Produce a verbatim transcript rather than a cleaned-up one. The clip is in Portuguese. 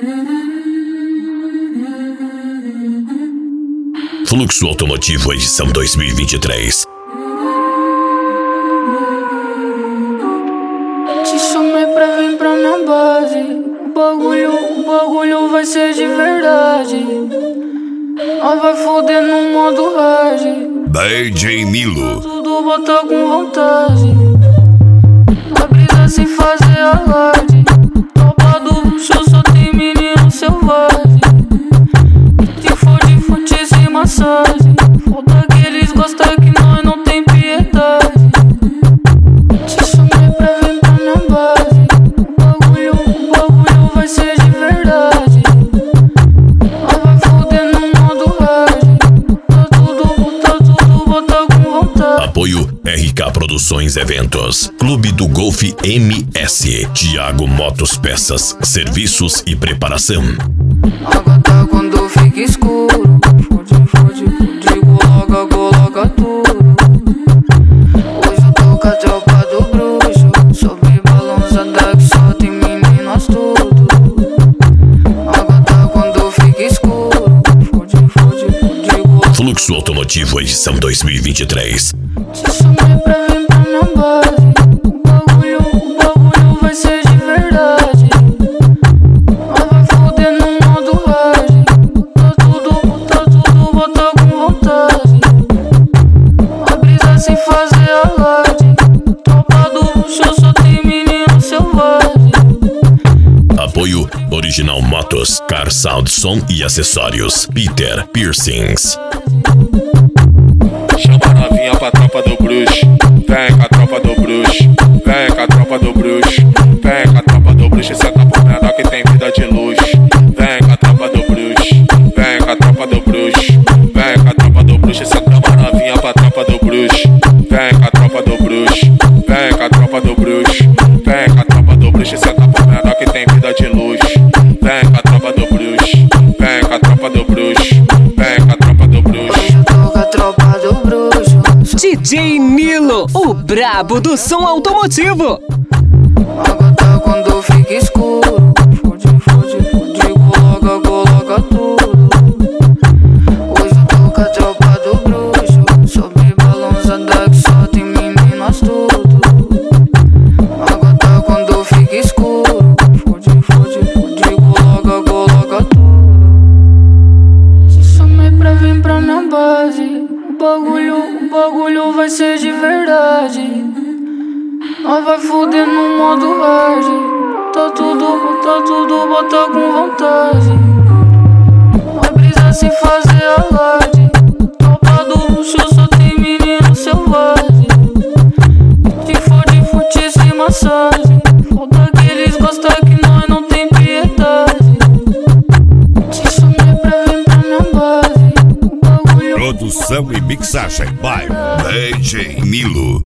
Fluxo Automotivo edição dois mil e vinte e três. Te chamei pra vir pra minha base. O bagulho, o bagulho vai ser de verdade. Nós vai foder no modo hard. D J Nilo. Tudo bota com vontade. Na brisa sem fazer alarde. Tropa do bruxo só tem menino selvagem. Te fode, fute sem massagem. Foda que eles gostam que nós não tem piedade. Te chamei pra vir pra minha base. O bagulho, o bagulho vai ser de verdade. Nós vai foder no modo hard. Tá tudo, bota tudo, bota com vontade. Apoio R K Produções Eventos, Clube do Golfe M S, Thiago Motos Peças, Serviços e Preparação. Água tá quando fica escuro. Fode, fode, fode, coloca, coloca tudo. Hoje eu tô com a tropa do bruxo. Sobre balançada que só tem meninas tudo. Água tá quando fica escuro. Fode, fode, fode, coloca. Fluxo Automotivo edição dois mil e vinte e três. Te chamei pra vir pra minha base. O bagulho, o bagulho vai ser de verdade. Nós vai foder no modo hard. Tá tudo, tá tudo, bota com vontade. A brisa sem fazer alarde. Tropa do bruxo só tem menino selvagem. Apoio Original Motos, Car Sound Som e Acessórios, Peter Piercings. Chama a novinha pra tropa do bruxo. Vem com a tropa do bruxo. Vem com a tropa do bruxo. Vem com a tropa do bruxo. Cê tá por menor que tem vida de luxo. Vem com a tropa do bruxo. Vem com a tropa do bruxo. Vem com a tropa do bruxo. Cê chama a novinha pra tropa do bruxo. Vem com a tropa do bruxo. Vem com a tropa do bruxo. Vem com a tropa do bruxo. Cê tá por menor que tem vida de luxo. Vem com a tropa do bruxo. Vem com a tropa do bruxo. Vem com a tropa do bruxo. Hoje eu tô com a tropa do bruxo. D J Nilo, o brabo do som automotivo. Água tá quando fica escuro. Fode, fode, fode, coloca, coloca tudo. Hoje eu tô com a tropa do bruxo. Sobre balançada que só tem meninas tudo. Água tá quando fica escuro. Fode, fode, fode, coloca, coloca tudo. Te chamei pra vir pra minha base. O bagulho, o bagulho vai ser de verdade. Nós vai foder no modo hard. Tá tudo, tá tudo, bota com vontade. A brisa sem fazer alarde. Tropa do bruxo só tem menino selvagem. Te fode, fute sem massagem. Foda que eles gostam que nós não tem piedade. Te chamei pra vir pra minha base. O bagulho. Produção e mixagem by D J Nilo.